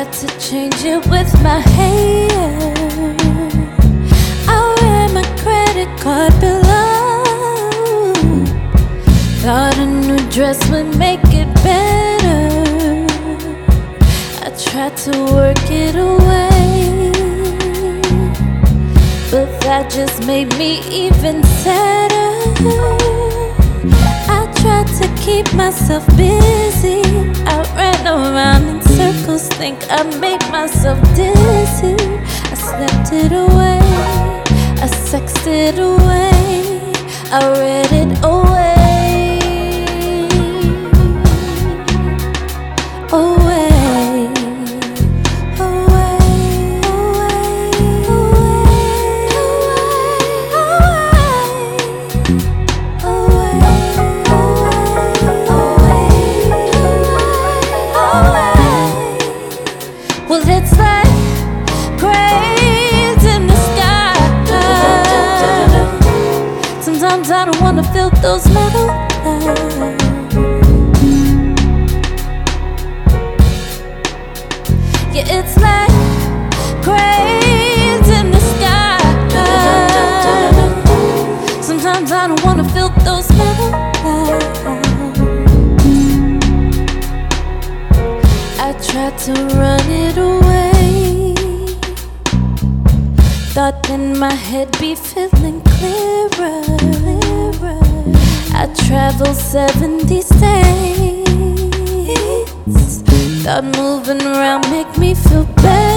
tried to change it with my hair. I wear my credit card below. Thought a new dress would make it better. I tried to work it away, but that just made me even sadder. I tried to keep myself busy. I ran around in circles, think I made myself dizzy. I slept it away, I sexed it away, I read it away. Well, it's like cranes in the sky. Sometimes I don't wanna feel those metal lines. Yeah, it's like cranes in the sky. Sometimes I don't wanna feel those metal lines. I tried to run it away, thought then my head be feeling clearer. I traveled 70 states, thought moving around make me feel better.